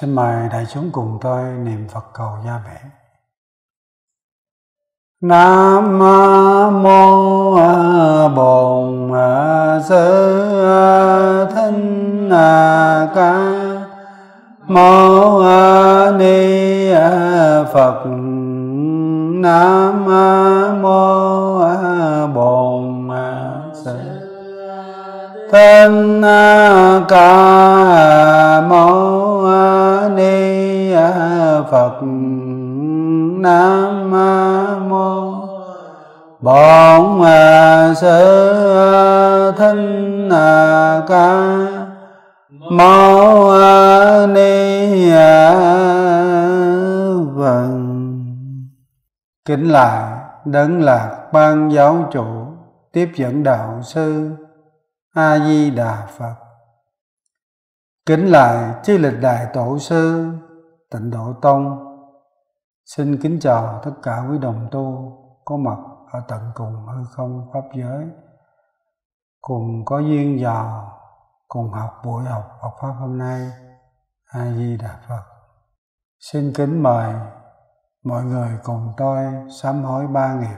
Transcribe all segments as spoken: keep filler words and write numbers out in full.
Xin mời đại chúng cùng tôi niệm Phật cầu gia vệ. Nam mô Bổn Sư Thích Ca Mâu Ni Phật. Nam mô Bổn Sư Thích Ca Mâu Ni Phật. Nam mô Bổn Sư Thích Ca Mâu Ni Phật. Kính lại Đấng Lạc Ban Giáo Chủ, tiếp dẫn đạo sư A Di Đà Phật. Kính lại chư lịch đại tổ sư Tịnh Độ Tông. Xin kính chào tất cả quý đồng tu có mặt ở tận cùng hư không pháp giới, cùng có duyên vào cùng học buổi học Phật pháp hôm nay. A Di Đà Phật. Xin kính mời mọi người cùng tôi sám hối ba nghiệp.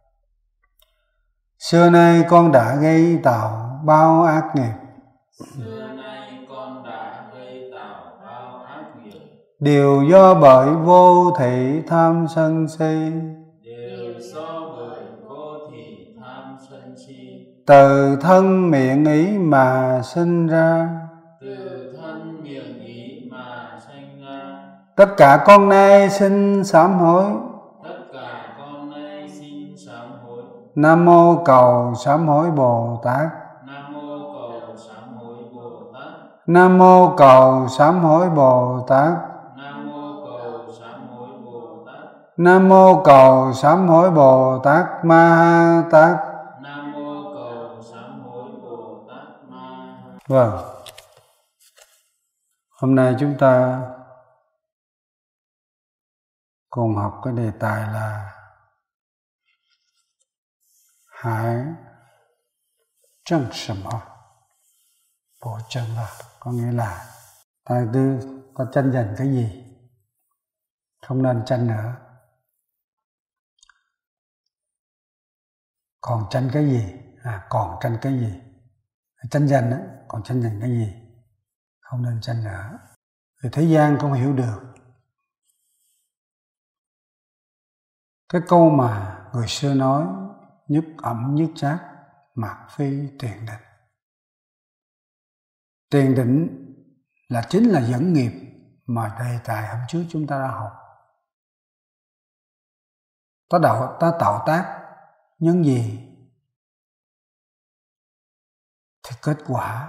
Xưa nay con đã gây tạo bao ác nghiệp, Xưa nay con đã gây tạo bao ác nghiệp, đều do bởi vô thị tham sân si, đều do bởi vô thị tham sân si, từ thân miệng ý mà sinh ra. từ thân miệng ý mà sanh ra. Tất cả con nay xin sám hối. Tất cả con nay xin sám hối. Nam mô cầu sám hối Bồ Tát. Nam mô cầu sám hối Bồ Tát. Nam mô cầu sám hối Bồ Tát. Nam mô cầu sám hối Bồ Tát. Nam mô cầu sám hối Bồ Tát Ma Ha Tát. Nam mô cầu sám hối Bồ Tát Ma. Vâng. Hôm nay chúng ta cùng học cái đề tài là Hải tranh什麼bố chân là, có nghĩa là ta tư có tranh giành cái gì, không nên tranh nữa. Còn tranh cái gì? À, còn tranh cái gì? Tranh giành đó, còn tranh giành cái gì? Không nên tranh nữa. Thì thế gian không hiểu được cái câu mà người xưa nói: nhất ẩm nhất giác, mạc phi tiền định. Tiền định là chính là dẫn nghiệp mà đề tài hôm trước chúng ta đã học. Ta đạo ta tạo tác nhân gì thì kết quả,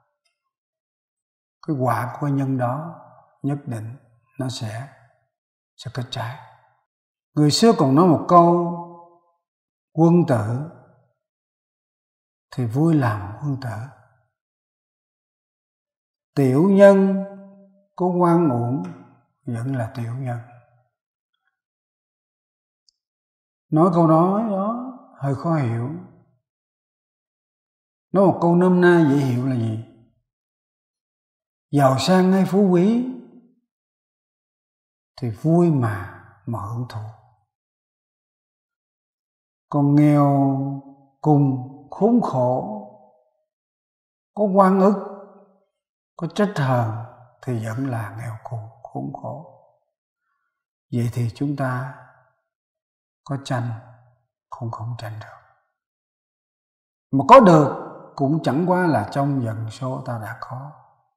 cái quả của cái nhân đó nhất định nó sẽ sẽ kết trái. Người xưa còn nói một câu: quân tử thì vui làm quân tử, tiểu nhân có oan uổng vẫn là tiểu nhân. Nói câu nói đó hơi khó hiểu. Nói một câu nôm na dễ hiểu là gì? Giàu sang hay phú quý thì vui mà mà hưởng thụ. Còn nghèo cùng khốn khổ, có oan ức, có trách hờn thì vẫn là nghèo cùng khốn khổ. Vậy thì chúng ta có tranh cũng không tranh được. Mà có được cũng chẳng qua là trong dần số ta đã có.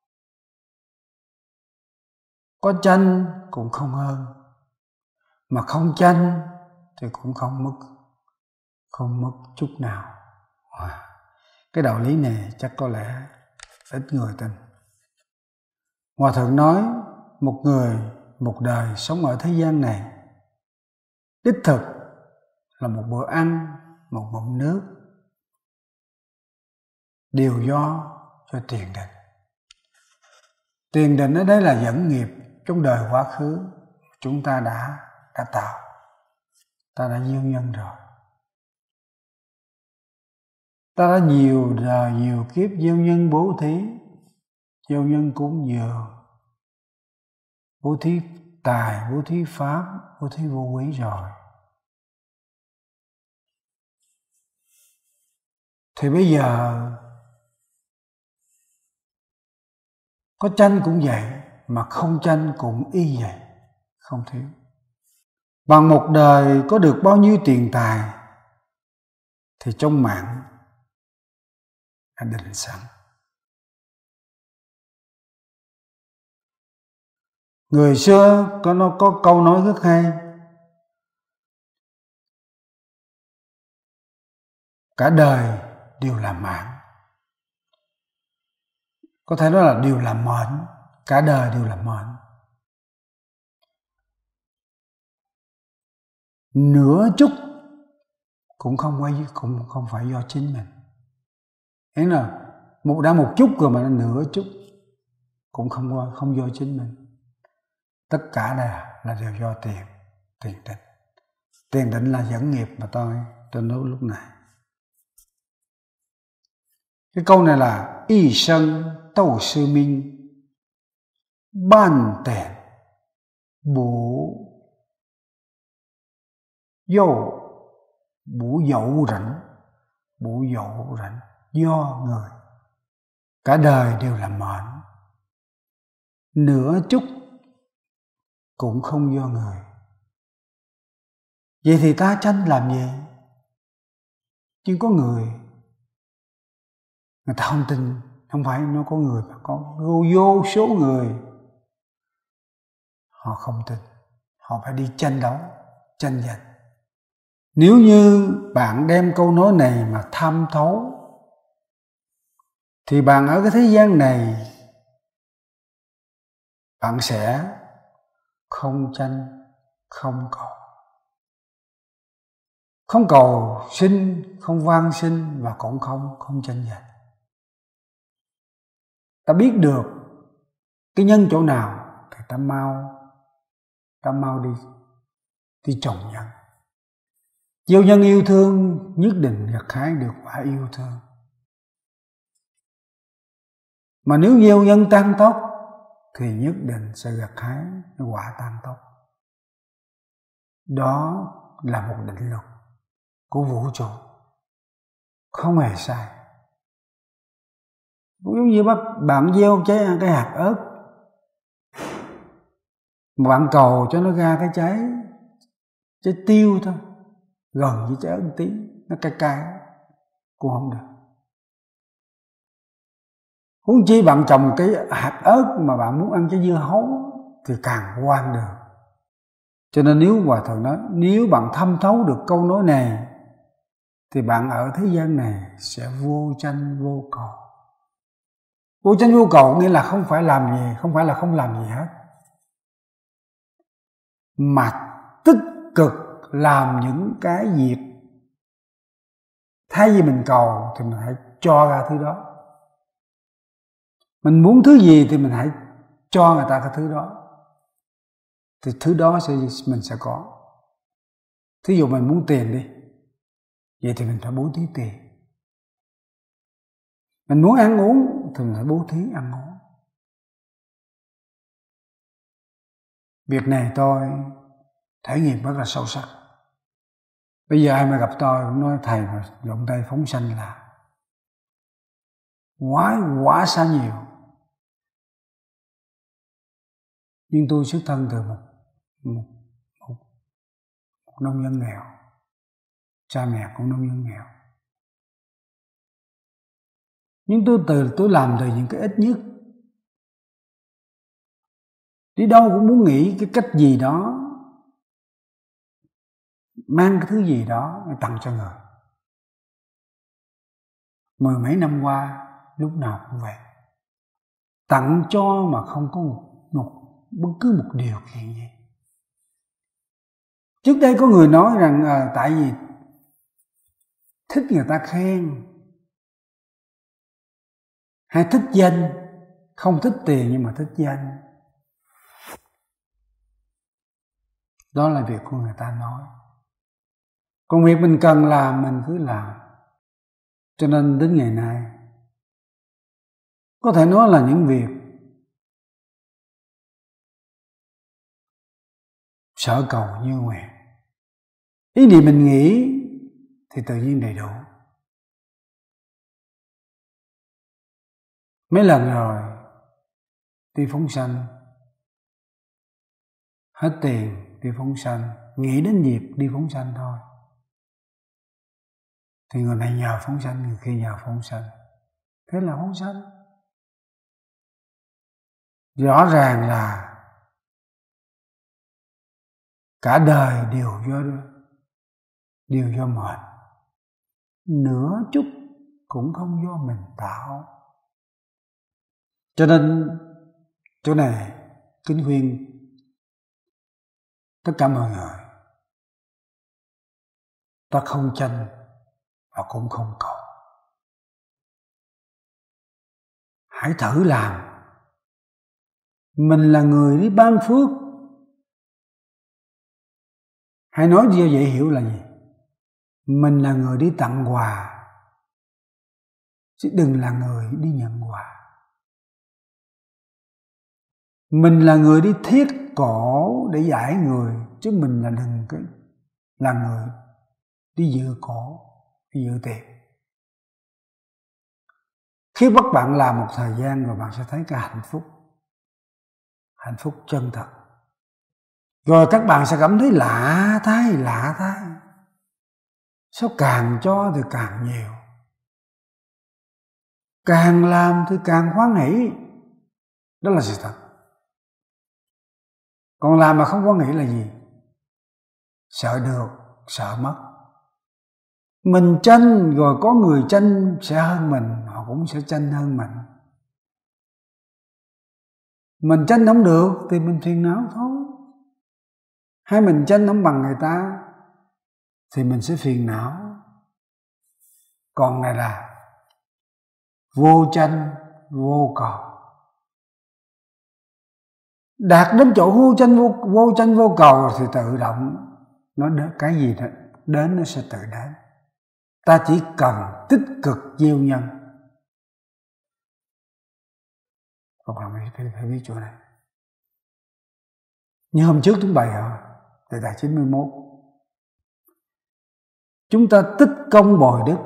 Có tranh cũng không hơn, mà không tranh thì cũng không mất, không mất chút nào. Wow. Cái đạo lý này chắc có lẽ ít người tin. Hòa thượng nói một người một đời sống ở thế gian này, đích thực là một bữa ăn, một bụng nước, đều do cho tiền định. Tiền định ở đây là dẫn nghiệp trong đời quá khứ chúng ta đã đã tạo, ta đã gieo nhân rồi. Ta đã nhiều đời nhiều kiếp gieo nhân bố thí, gieo nhân cúng dường, bố thí tài, bố thí pháp, bố thí vô quý rồi, thì bây giờ có tranh cũng vậy, mà không tranh cũng y vậy, không thiếu. Bằng một đời có được bao nhiêu tiền tài thì trong mạng đã định sẵn. Người xưa có nó có câu nói rất hay: cả đời đều là mạng. Có thể nói là đều là mệnh, cả đời đều là mệnh. Nửa chút cũng không phải cũng không phải do chính mình. Thế là một đã một chút rồi mà nó nửa chút cũng không không do chính mình. Tất cả là là đều do tiền, tiền định. Tiền định là dẫn nghiệp mà tôi tôi nói lúc này. Cái câu này là y sân tâu sư minh ban tiền bố dâu bố dậu rảnh, bố dậu rảnh do người. Cả đời đều là mệnh, nửa chút cũng không do người. Vậy thì ta tranh làm gì? Chứ có người, người ta không tin, không phải nó có người mà có vô, vô số người họ không tin, họ phải đi tranh đấu, tranh giành. Nếu như bạn đem câu nói này mà tham thấu thì bạn ở cái thế gian này bạn sẽ không tranh, không cầu. Không cầu sinh, không van sinh và cũng không không tranh giành. Ta biết được cái nhân chỗ nào thì ta mau ta mau đi đi trồng nhân. Gieo nhân yêu thương nhất định gặt hái được quả yêu thương. Mà nếu gieo nhân tăng tốc thì nhất định sẽ gặt hái quả tăng tốc. Đó là một định luật của vũ trụ, không hề sai. Giống như bạn gieo trái cái hạt ớt, mà bạn cầu cho nó ra cái trái trái tiêu thôi, gần với trái ớt một tí, nó cay cay cũng không được. Huống chi bạn trồng cái hạt ớt mà bạn muốn ăn trái dưa hấu thì càng hoang đường. Cho nên nếu Hòa Thượng nói, nếu bạn thâm thấu được câu nói này thì bạn ở thế gian này sẽ vô tranh vô cầu. Vô tranh vô cầu nghĩa là không phải làm gì, không phải là không làm gì hết, mà tích cực làm những cái việc. Thay vì mình cầu thì mình hãy cho ra thứ đó. Mình muốn thứ gì thì mình hãy cho người ta cái thứ đó, thì thứ đó sẽ mình sẽ có. Thí dụ mình muốn tiền đi, vậy thì mình phải bố thí tiền. Mình muốn ăn uống thì mình phải bố thí ăn uống. Việc này tôi trải nghiệm rất là sâu sắc. Bây giờ ai mà gặp tôi cũng nói thầy mà động tay phóng sanh là quá quá xa nhiều. Nhưng tôi xuất thân từ một, một, một, một nông dân nghèo, cha mẹ cũng nông dân nghèo. Nhưng tôi từ tôi làm từ những cái ít nhất. Đi đâu cũng muốn nghĩ cái cách gì đó, mang cái thứ gì đó để tặng cho người. Mười mấy năm qua lúc nào cũng vậy, tặng cho mà không có một, một bất cứ một điều kiện gì. Trước đây có người nói rằng à, tại vì thích người ta khen hay thích danh, không thích tiền nhưng mà thích danh. Đó là việc của người ta nói. Còn việc mình cần làm mình cứ làm. Cho nên đến ngày nay có thể nói là những việc sở cầu như nguyện. Ý niệm mình nghĩ thì tự nhiên đầy đủ. Mấy lần rồi đi phóng sanh, hết tiền đi phóng sanh, nghĩ đến dịp đi phóng sanh thôi, thì người này nhờ phóng sanh, người kia nhờ phóng sanh, thế là phóng sanh. Rõ ràng là cả đời đều do đều do mệnh, nửa chút cũng không do mình tạo. Cho nên chỗ này kính khuyên tất cả mọi người, ta không tranh và cũng không cầu. Hãy thử làm. Mình là người đi ban phước. Hãy nói cho dễ hiểu là gì? Mình là người đi tặng quà, chứ đừng là người đi nhận quà. Mình là người đi thiết cổ để giải người, chứ mình là đừng cái là người đi giữ cổ, đi giữ tiền. Khi bắt bạn làm một thời gian rồi, bạn sẽ thấy cái hạnh phúc, hạnh phúc chân thật. Rồi các bạn sẽ cảm thấy lạ thay, lạ thay. Sao càng cho thì càng nhiều, càng làm thì càng hoan hỷ. Đó là sự thật. Còn làm mà không hoan hỷ là gì? Sợ được, sợ mất. Mình tranh rồi có người tranh sẽ hơn mình, họ cũng sẽ tranh hơn mình. Mình tranh không được thì mình phiền não thôi. Hay mình tranh không bằng người ta thì mình sẽ phiền não. Còn này là vô tranh, vô cầu. Đạt đến chỗ vô tranh vô, vô tranh vô cầu thì tự động nó đến, cái gì đó đến nó sẽ tự đến. Ta chỉ cần tích cực gieo nhân. Các bạn phải, phải, phải biết chỗ này. Như hôm trước chúng bày rồi, tại đại chín mươi mốt, chúng ta tích công bồi đức.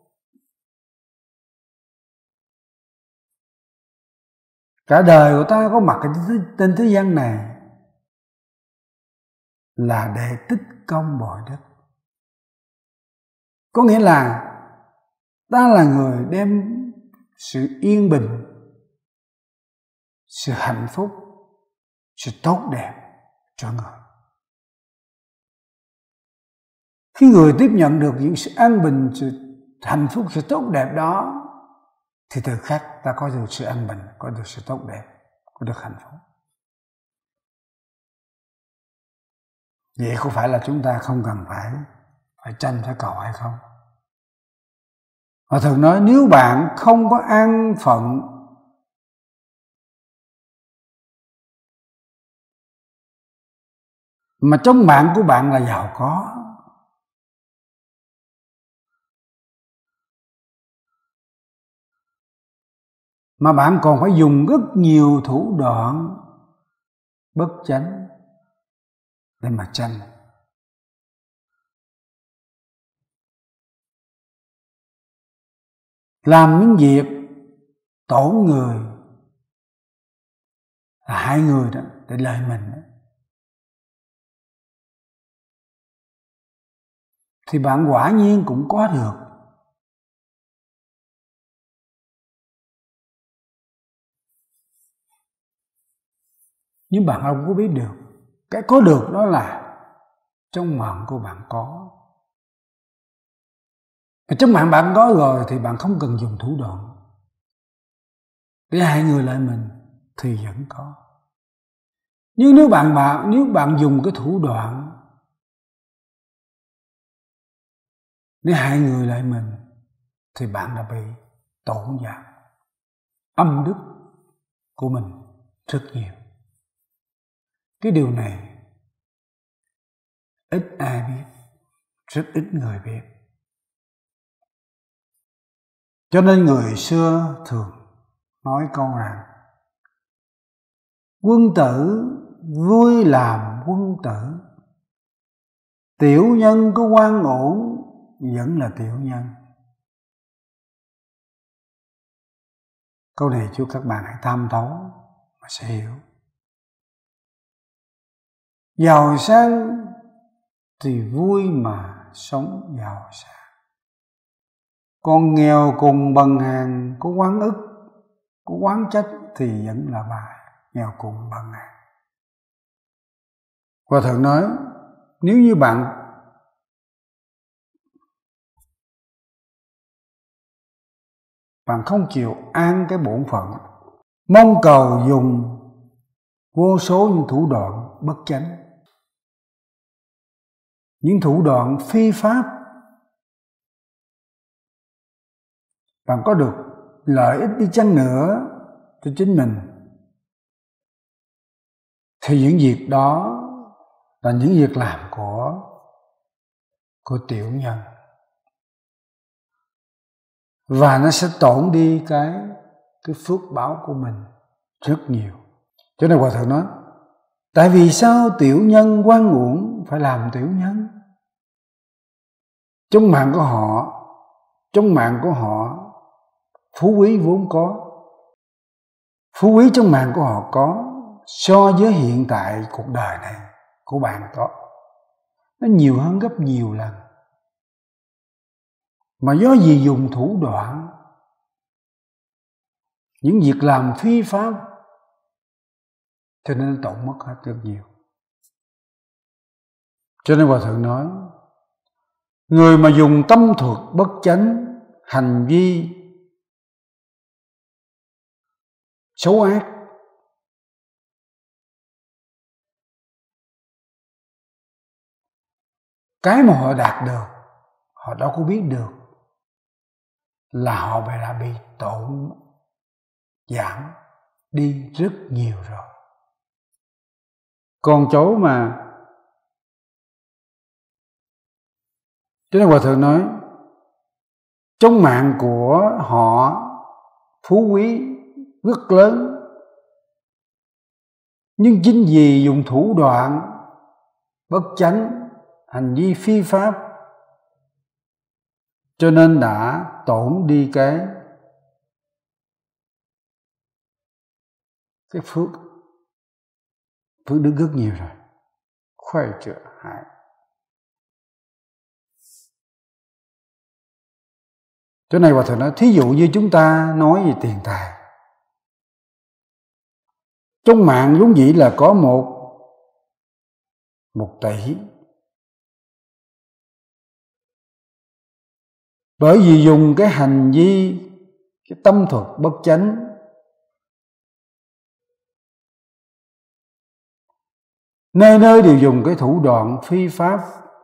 Cả đời của ta có mặt trên thế gian này là để tích công bồi đức. Có nghĩa là ta là người đem sự yên bình, sự hạnh phúc, sự tốt đẹp cho người. Khi người tiếp nhận được những sự an bình, sự hạnh phúc, sự tốt đẹp đó, thì từ khắc ta có được sự an bình, có được sự tốt đẹp, có được hạnh phúc. Vậy có phải là chúng ta không cần phải phải tranh, phải cầu hay không? Họ thường nói nếu bạn không có an phận, mà trong mạng của bạn là giàu có, mà bạn còn phải dùng rất nhiều thủ đoạn bất chánh để mà tranh, làm những việc tổn người, là hại người đó, để lợi mình đó, thì bạn quả nhiên cũng có được. Nhưng bạn không có biết được. Cái có được đó là trong mạng của bạn có. Và trong mạng bạn có rồi thì bạn không cần dùng thủ đoạn để hại người lại mình thì vẫn có. Nhưng nếu bạn, bạn nếu bạn dùng cái thủ đoạn để hại người lại mình thì bạn đã bị tổn giảm âm đức của mình rất nhiều. Cái điều này ít ai biết, rất ít người biết. Cho nên người xưa thường nói câu rằng quân tử vui làm quân tử. Tiểu nhân có oan ổn vẫn là tiểu nhân. Câu này chúc các bạn hãy tham thấu mà sẽ hiểu. Giàu sang thì vui mà sống giàu sang. Còn nghèo cùng bằng hàng, có oán ức, có oán trách thì vẫn là bài nghèo cùng bằng hàng. Hòa Thượng nói, nếu như bạn bạn không chịu an cái bổn phận, mong cầu dùng vô số những thủ đoạn bất chánh, những thủ đoạn phi pháp, bạn có được lợi ích đi chăng nữa cho chính mình, thì những việc đó là những việc làm của của tiểu nhân, và nó sẽ tổn đi cái cái phước báo của mình rất nhiều. Cho nên Hòa Thượng nói, tại vì sao tiểu nhân oan uổng phải làm tiểu nhân? Trong mạng của họ, trong mạng của họ phú quý vốn có, phú quý trong mạng của họ có, so với hiện tại cuộc đời này của bạn có, nó nhiều hơn gấp nhiều lần. Mà do gì dùng thủ đoạn, những việc làm phi pháp, cho nên tổn mất hết rất nhiều. Cho nên Hòa Thượng nói, người mà dùng tâm thuật bất chánh, hành vi xấu ác, cái mà họ đạt được, họ đâu có biết được là họ đã bị tổn giảm đi rất nhiều rồi. Còn chỗ mà cho nên Hòa Thượng nói, trong mạng của họ phú quý rất lớn, nhưng chính vì dùng thủ đoạn bất chánh, hành vi phi pháp, cho nên đã tổn đi cái cái phước phước đức rất nhiều rồi. Khoai trợ hại. Chỗ này Hòa Thượng nói, thí dụ như chúng ta nói về tiền tài, trong mạng vốn dĩ là có một một tỷ, bởi vì dùng cái hành vi, cái tâm thuật bất chánh, nơi nơi đều dùng cái thủ đoạn phi pháp,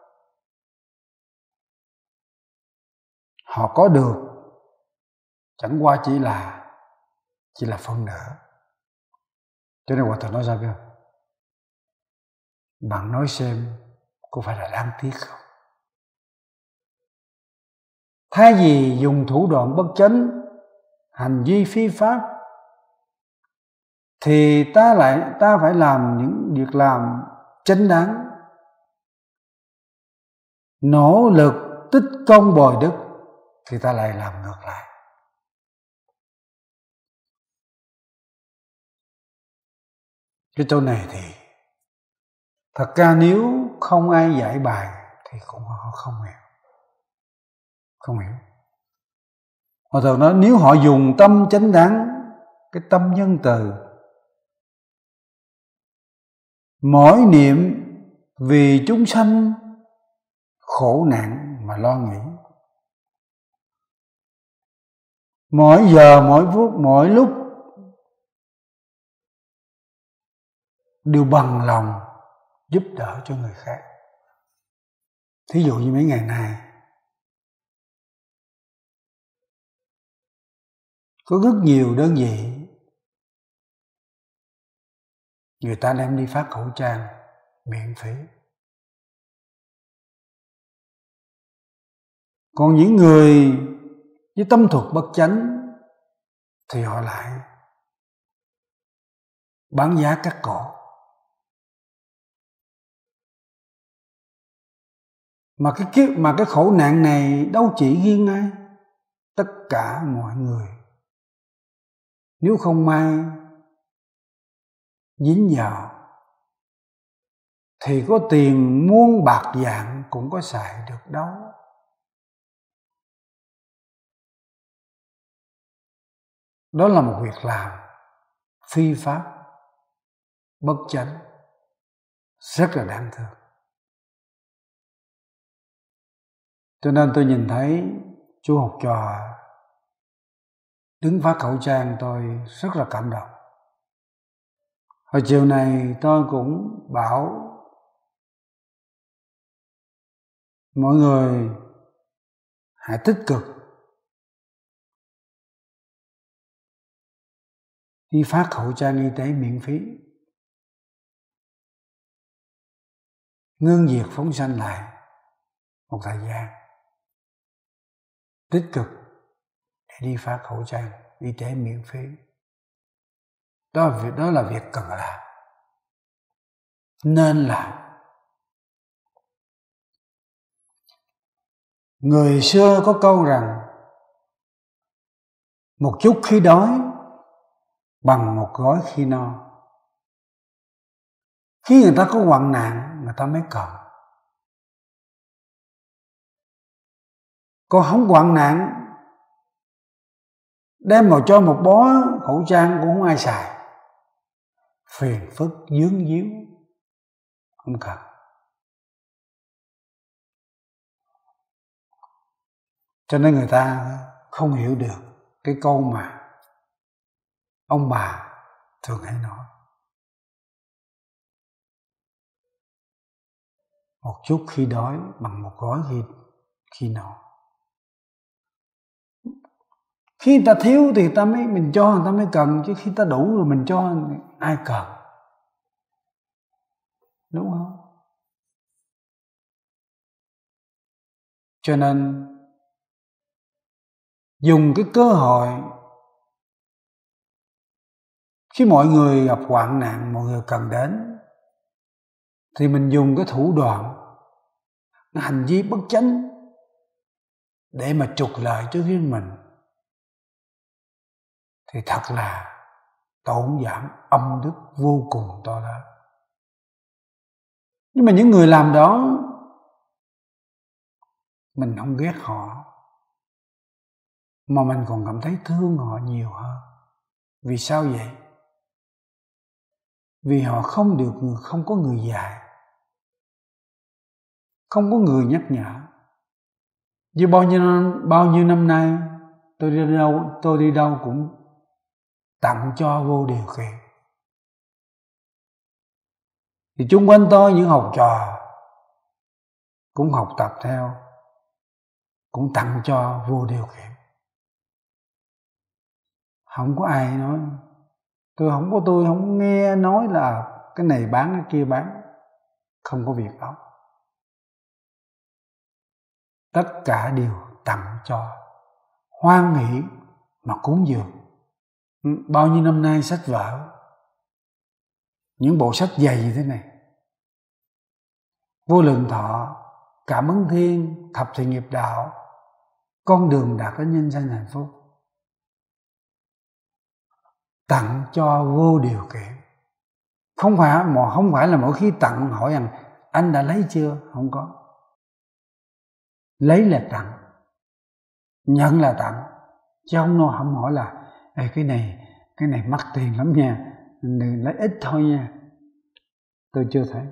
họ có được chẳng qua chỉ là chỉ là phần nửa. Cho nên Hòa Thượng nói ra kìa, bạn nói xem có phải là đáng tiếc không? Thay vì dùng thủ đoạn bất chánh, hành vi phi pháp, thì ta lại ta phải làm những việc làm chánh đáng, nỗ lực tích công bồi đức, thì ta lại làm ngược lại. Cái chỗ này thì thật ra nếu không ai giải bài thì cũng họ không hiểu. Không hiểu. Hòa Thượng nói, nếu họ dùng tâm chánh đáng, cái tâm nhân từ, mỗi niệm vì chúng sanh khổ nạn mà lo nghĩ, mỗi giờ mỗi phút mỗi lúc đều bằng lòng giúp đỡ cho người khác. Thí dụ như mấy ngày nay có rất nhiều đơn vị người ta đem đi phát khẩu trang miễn phí, còn những người với tâm thuật bất chánh thì họ lại bán giá cắt cổ. Mà cái kiếp mà cái khổ nạn này đâu chỉ riêng ai, tất cả mọi người. Nếu không may dính vào thì có tiền muôn bạc vạn cũng có xài được đâu. Đó là một việc làm phi pháp, bất chánh, rất là đáng thương. Cho nên tôi nhìn thấy chú học trò đứng phát khẩu trang, tôi rất là cảm động. Hồi chiều này tôi cũng bảo mọi người hãy tích cực đi phát khẩu trang y tế miễn phí, ngưng diệt phóng sanh lại một thời gian, tích cực để đi phát khẩu trang y tế miễn phí. Đó là việc, đó là việc cần làm, nên làm. Người xưa có câu rằng một chút khi đói bằng một gói khi no. Khi người ta có hoạn nạn, người ta mới cần. Còn không hoạn nạn, đem vào cho một bó khẩu trang cũng không ai xài, phiền phức dướng díu, không cần. Cho nên người ta không hiểu được cái câu mà ông bà thường hay nói: một chút khi đói bằng một gói khi, khi no. Khi người ta thiếu thì ta mới mình cho, người ta mới cần, chứ khi ta đủ rồi mình cho ai cần, đúng không? Cho nên dùng cái cơ hội khi mọi người gặp hoạn nạn, mọi người cần đến, thì mình dùng cái thủ đoạn, cái hành vi bất chánh để mà trục lợi cho riêng mình, thì thật là tổn giảm âm đức vô cùng to lớn. Nhưng mà những người làm đó, mình không ghét họ, mà mình còn cảm thấy thương họ nhiều hơn. Vì sao vậy? Vì họ không được, không có người dạy, không có người nhắc nhở. Như bao nhiêu bao nhiêu năm nay, tôi đi đâu tôi đi đâu cũng tặng cho vô điều kiện. Thì chung quanh tôi những học trò cũng học tập theo, cũng tặng cho vô điều kiện. Không có ai nói, tôi không có tôi không nghe nói là cái này bán cái kia bán, không có việc đó. Tất cả đều tặng cho, hoan hỷ mà cúng dường. Bao nhiêu năm nay sách vở, những bộ sách dày như thế này: Vô Lượng Thọ, Cảm Ứng Thiên, Thập Thiện Nghiệp Đạo, Con Đường Đạt đến Nhân Sanh Hạnh Phúc, tặng cho vô điều kiện. Không phải mà không phải là mỗi khi tặng hỏi rằng anh đã lấy chưa, không có. Lấy là tặng, nhận là tặng, chứ không nó không hỏi là Ê, cái này cái này mắc tiền lắm nha, đừng lấy ít thôi nha. Tôi chưa thấy.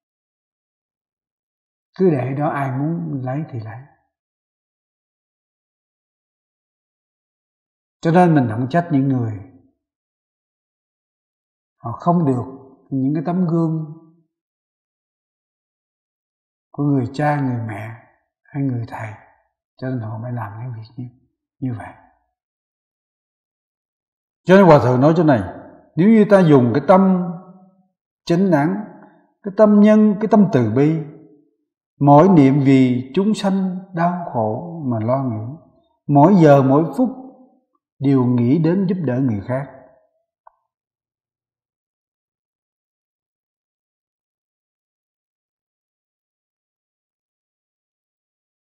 Cứ để đó, ai muốn lấy thì lấy. Cho nên mình không trách những người họ không được những cái tấm gương của người cha, người mẹ hay người thầy, cho nên họ mới làm cái việc như, như vậy. Cho nên Hòa Thượng nói chỗ này: nếu như ta dùng cái tâm chánh đẳng, cái tâm nhân, cái tâm từ bi, mỗi niệm vì chúng sanh đau khổ mà lo nghĩ, mỗi giờ mỗi phút đều nghĩ đến giúp đỡ người khác,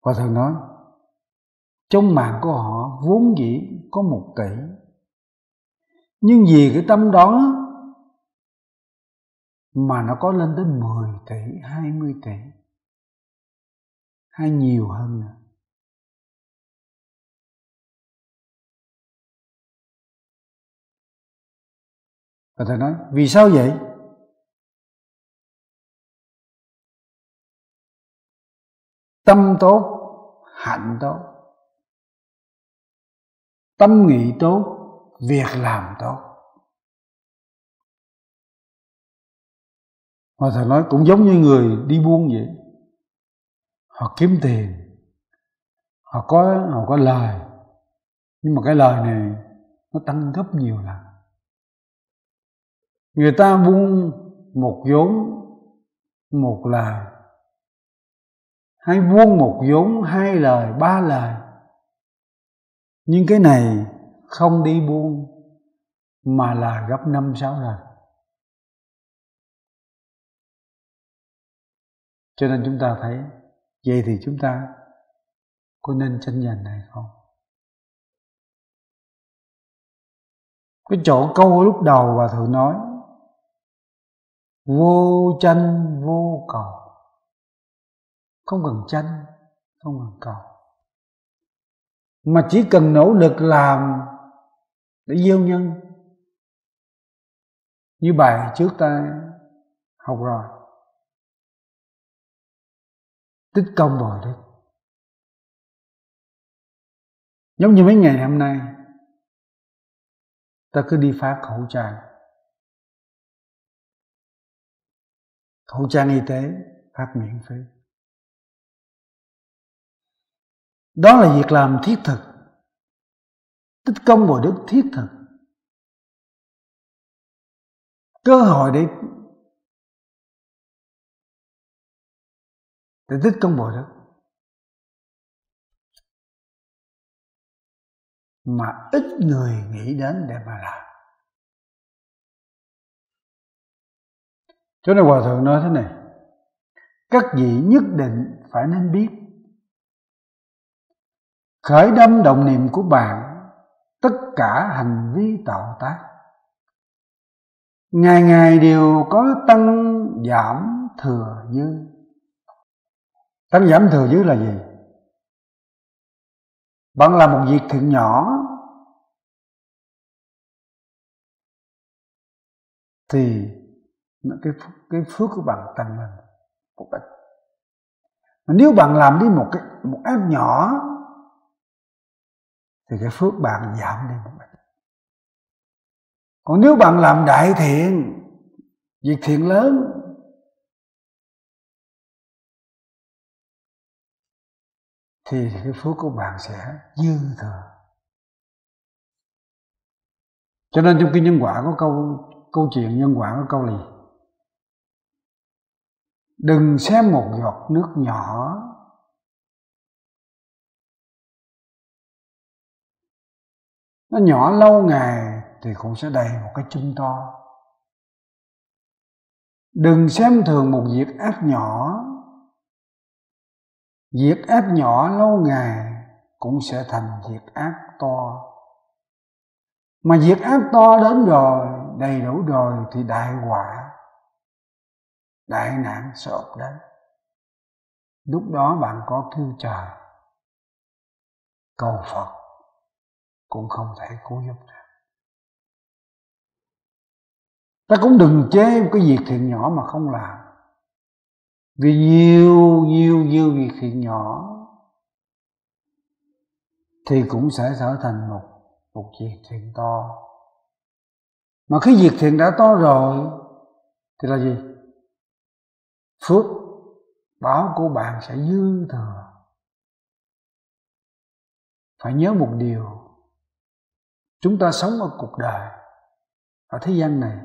Hòa Thượng nói trong mạng của họ vốn dĩ có một tỷ, nhưng vì cái tâm đó mà nó có lên tới mười tỷ, hai mươi tỷ, hay nhiều hơn nữa. Và Thầy nói vì sao vậy? Tâm tốt, hạnh tốt, tâm nghị tốt, việc làm tốt. Mà Thầy nói cũng giống như người đi buôn vậy. Họ kiếm tiền, họ có, họ có lời, nhưng mà cái lời này nó tăng gấp nhiều lần. Người ta buôn một vốn một lời, hay buôn một vốn hai lời, ba lời, nhưng cái này không đi buôn mà là gấp năm sáu lần. Cho nên chúng ta thấy, vậy thì chúng ta có nên tranh giành hay không? Cái chỗ câu lúc đầu Hòa Thượng nói vô tranh vô cầu, không cần tranh, không cần cầu, mà chỉ cần nỗ lực làm để gieo nhân. Như bài trước ta học rồi, tích công bồi đức. Giống như mấy ngày hôm nay ta cứ đi phát khẩu trang, khẩu trang y tế phát miễn phí. Đó là việc làm thiết thực, tích công bồi đức thiết thực, cơ hội để để tích công bồi đức, mà ít người nghĩ đến để mà làm. Cho nên Hòa Thượng nói thế này, các vị nhất định phải nên biết, khởi tâm động niệm của bạn, tất cả hành vi tạo tác, ngày ngày đều có tăng giảm thừa dư. Tăng giảm thừa dư là gì? Bạn làm một việc thiện nhỏ thì cái, cái phước của bạn tăng lên một ít. Mà nếu bạn làm đi một cái một ác nhỏ thì cái phước bạn giảm đi một ít. Còn nếu bạn làm đại thiện, việc thiện lớn, thì cái phước của bạn sẽ dư thừa. Cho nên trong kinh nhân quả có câu câu chuyện nhân quả có câu này: đừng xem một giọt nước nhỏ nó nhỏ lâu ngày thì cũng sẽ đầy một cái chung to. Đừng xem thường một việc ác nhỏ, việc ác nhỏ lâu ngày cũng sẽ thành việc ác to. Mà việc ác to đến rồi, đầy đủ rồi thì đại họa, đại nạn sẽ ập đến. Lúc đó bạn có kêu trời, cầu Phật cũng không thể cứu giúp được. Ta cũng đừng chế một cái việc thiện nhỏ mà không làm. Vì nhiều nhiều nhiều việc thiện nhỏ thì cũng sẽ trở thành một một việc thiện to. Mà khi việc thiện đã to rồi thì là gì? Phước báo của bạn sẽ dư thừa. Phải nhớ một điều, chúng ta sống ở cuộc đời, ở thế gian này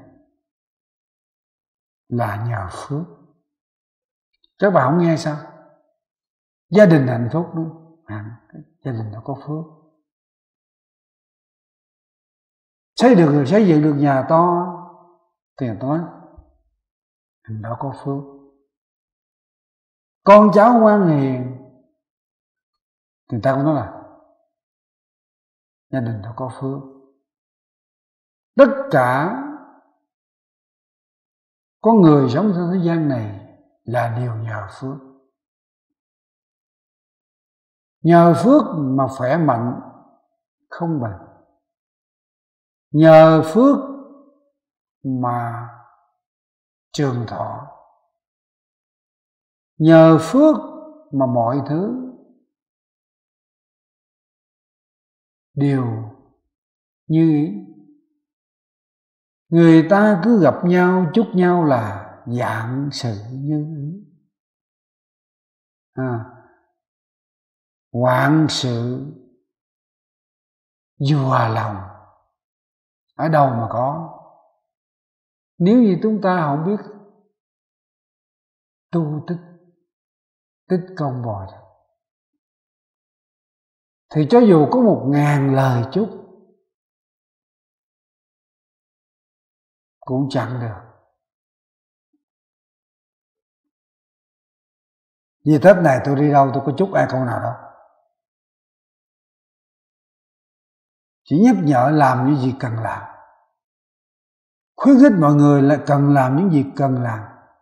là nhờ phước. Các bạn không nghe sao? Gia đình hạnh phúc đúng không? Gia đình nó có phước. Xây được xây dựng được nhà to thì nói nó có phước. Con cháu ngoan hiền thì người ta cũng nói là gia đình tôi có phước. Tất cả có người sống trên thế gian này là đều nhờ phước. Nhờ phước mà khỏe mạnh không bệnh, nhờ phước mà trường thọ, nhờ phước mà mọi thứ đều như ý. Người ta cứ gặp nhau chúc nhau là vạn sự như ý, à, vạn sự vừa lòng. Ở đâu mà có? Nếu như chúng ta không biết tu tích tích công bồi thì cho dù có một ngàn lời chúc cũng chẳng được. Vì Tết này tôi đi đâu tôi có chúc ai câu nào đâu, chỉ nhắc nhở làm những gì cần làm, khuyến khích mọi người là cần làm những gì cần làm,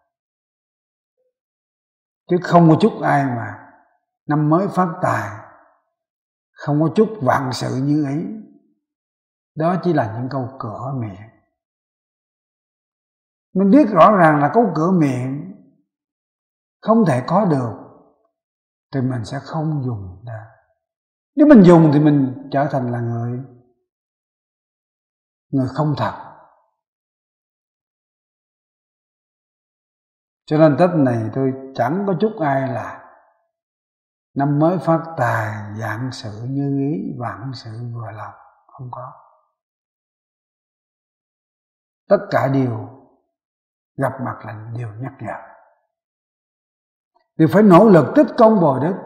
chứ không có chúc ai mà năm mới phát tài, không có chúc vạn sự như ý. Đó chỉ là những câu cửa miệng. Mình biết rõ ràng là câu cửa miệng không thể có được thì mình sẽ không dùng ra. Nếu mình dùng thì mình trở thành là người người không thật. Cho nên Tết này tôi chẳng có chúc ai là năm mới phát tài, vạn sự như ý, vạn sự vừa lòng. Không có. Tất cả đều gặp mặt là đều nhắc nhở, đều phải nỗ lực tích công bồi đức,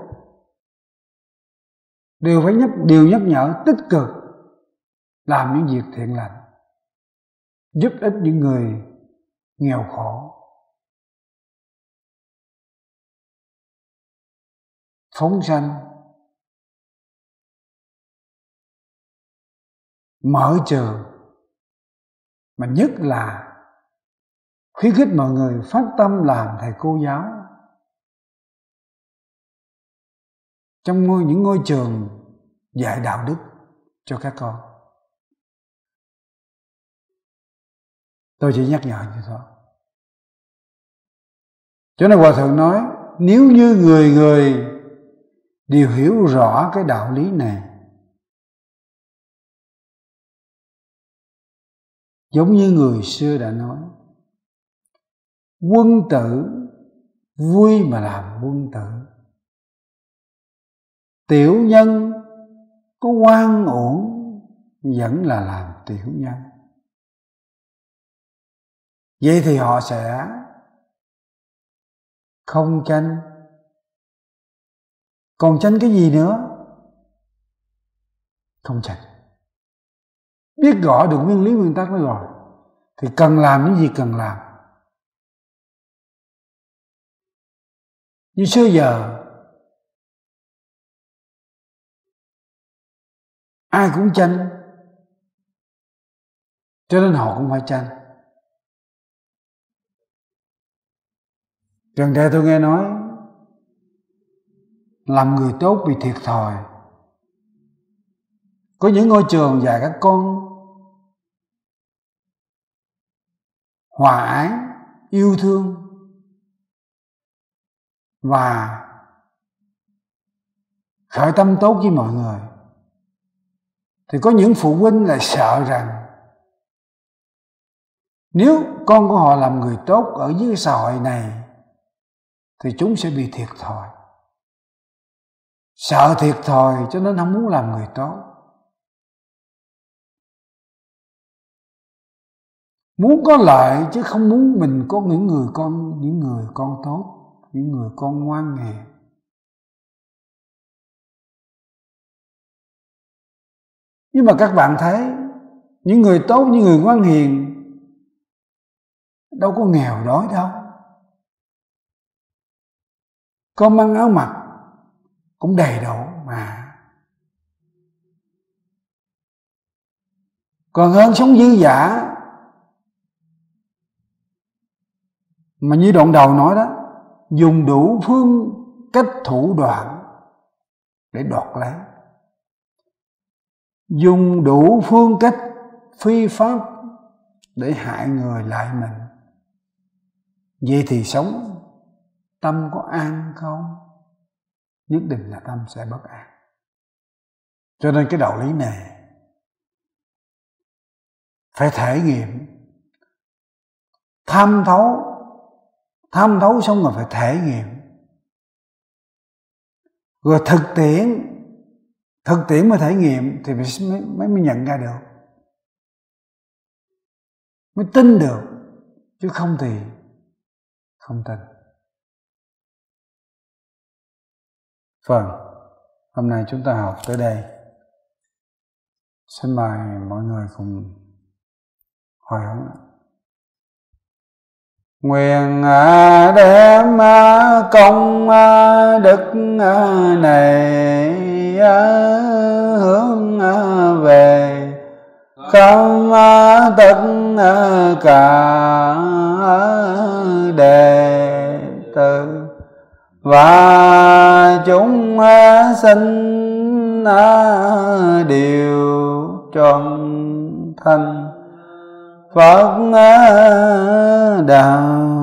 đều phải nhắc đều nhắc nhở tích cực làm những việc thiện lành, giúp ích những người nghèo khổ, phóng sanh, mở trường, mà nhất là khuyến khích mọi người phát tâm làm thầy cô giáo trong ngôi, những ngôi trường dạy đạo đức cho các con. Tôi chỉ nhắc nhở như thôi. Cho nên Hòa Thượng nói, nếu như người người đều hiểu rõ cái đạo lý này, giống như người xưa đã nói, quân tử vui mà làm quân tử, tiểu nhân có oan uổng vẫn là làm tiểu nhân. Vậy thì họ sẽ không tranh. Còn tranh cái gì nữa? Không tranh. Biết rõ được nguyên lý nguyên tắc đó rồi thì cần làm những gì cần làm. Như xưa giờ ai cũng tranh, cho nên họ cũng phải tranh. Gần đây tôi nghe nói làm người tốt bị thiệt thòi. Có những ngôi trường dạy các con hòa ái, yêu thương và khởi tâm tốt với mọi người, thì có những phụ huynh lại sợ rằng nếu con của họ làm người tốt ở dưới xã hội này thì chúng sẽ bị thiệt thòi. Sợ thiệt thòi cho nên không muốn làm người tốt. Muốn có lợi chứ không muốn mình có những người con những người con tốt, những người con ngoan hiền. Nhưng mà các bạn thấy những người tốt, những người ngoan hiền đâu có nghèo đói đâu. Cơm ăn áo mặc cũng đầy đủ mà Còn hơn sống dư dả. Mà như đoạn đầu nói đó, dùng đủ phương cách thủ đoạn để đoạt lấy, dùng đủ phương cách phi pháp để hại người lại mình. Vậy thì sống tâm có an không? Nhất định là tâm sẽ bất an. Cho nên cái đạo lý này phải thể nghiệm, tham thấu, tham thấu xong rồi phải thể nghiệm, rồi thực tiễn, thực tiễn mới thể nghiệm thì mới, mới, mới nhận ra được, mới tin được, chứ không thì không tin. Vâng, hôm nay chúng ta học tới đây. Xin mời mọi người cùng hồi hướng. Nguyện đem công đức này hướng về không tất cả đệ tử và chúng sinh đều trọn thành Phật đạo.